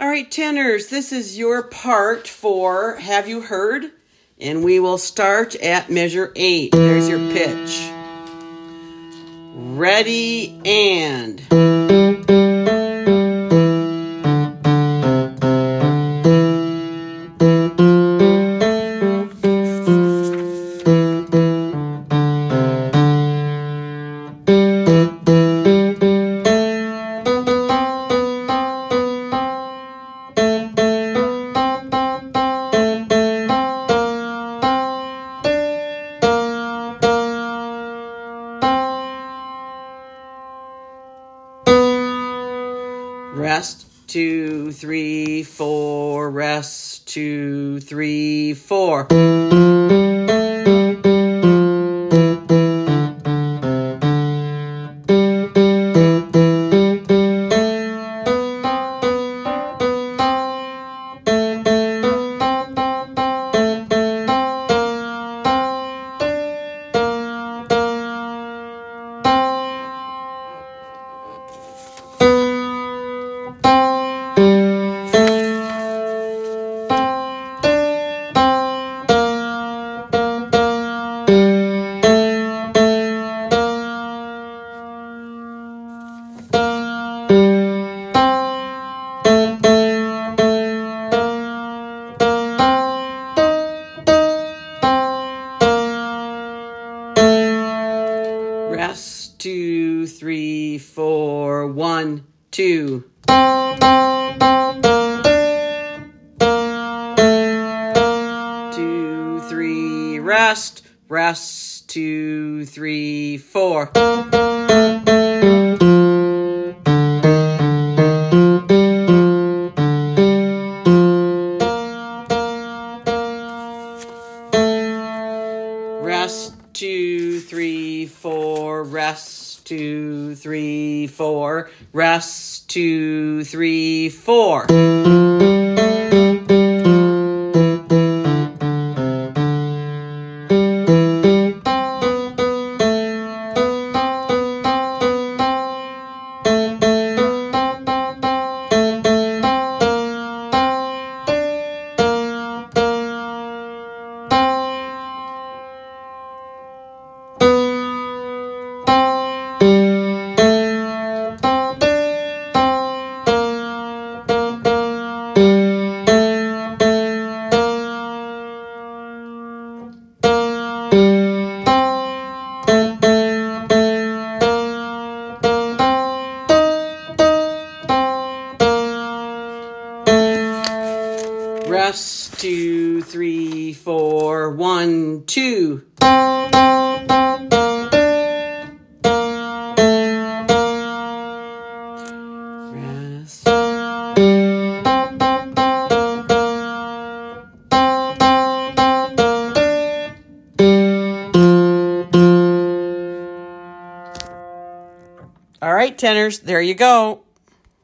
All right, tenors, this is your part for Have You Heard? And we will start at measure 8. There's your pitch. Ready, and... Rest, 2, 3, 4. Rest, 2, 3, 4. Rest, 2, 3, 4. 1, 2. 2, 3. Rest. Rest, 2, 3, 4. Rest, 2, 3, 4. Rest, 2, 3, 4. Rest, 2, 3, 4. Rest, 2, 3, 4. 1, 2. Rest. All right, tenors, there you go.